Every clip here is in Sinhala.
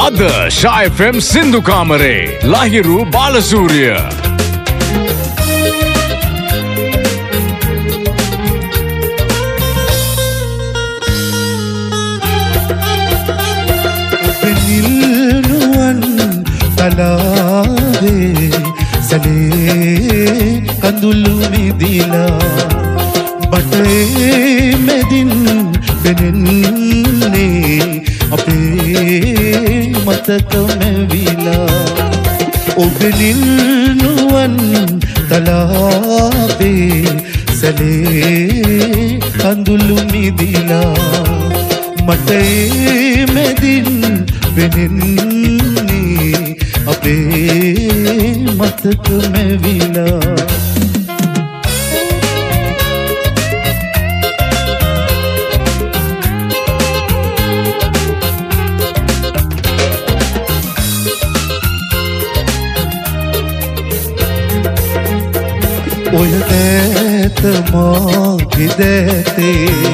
අද ශා FM සින්දු කාමරේ ලහිරු බාලසූරිය. තලාවේ සැලේ කඳුළු මිදිලා බටේ මැදින් පෙනෙන්නේ අපේ මතක මැවිලා ඔබ නිල්නුවන් තලාවේ සැලේ කඳුළු මිදිලා මටේ මැදින් පෙනෙන්නේ අපේ මතක මැවිලා ඔය දෑත මාගේ දෑතේ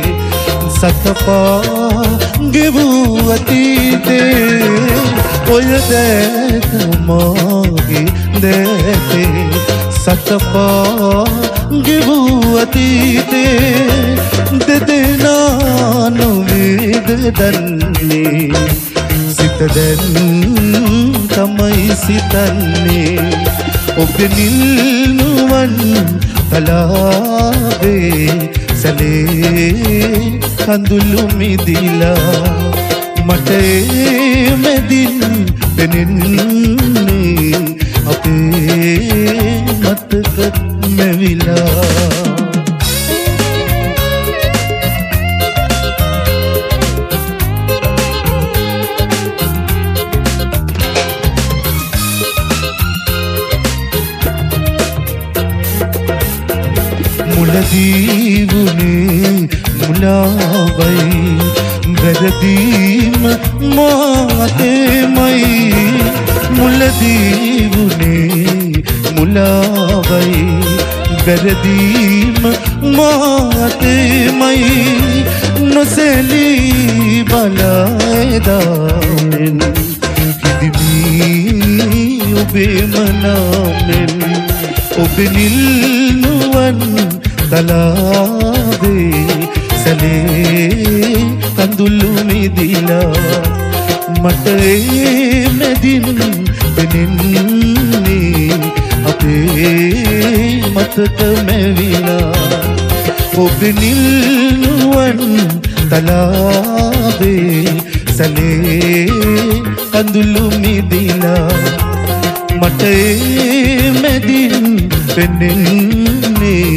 සතපා ගෙවූ අතීතේ ඔය දෑත මාගේ දෑතේ සතපා ගෙවූ අතීතේ දෙදෙනා නොවේද දන්නේ සිත දැන් තමයි සිතන්නේ ඔබ නිල්නුවන් තලාවේ සැලේ කඳුළු මිදිලා මට මැදින් පෙනෙන්නේ අපේ මතක මැවිලා මුලදී වුණේ මුලාවයි වැරදීම මාතේමයි මුලදී වුණේ මුලාවයි වැරදීම මාතේමයි නොසැලී බලාදාමෙන් හිදිමී ඔබේ මනාමෙන් ඔබ නිල්නුවන් තලාවේ සැලේ කඳුළු මිදිලා මට මැදින් පෙනෙන්නේ අපේ මතක මැවිලා ඔබ නිල්නුවන් තලාවේ සැලේ කඳුළු මිදිලා මට මැදින් පෙනෙන්නේ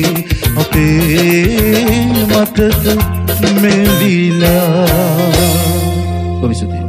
අපේ මතක මෙවිලා.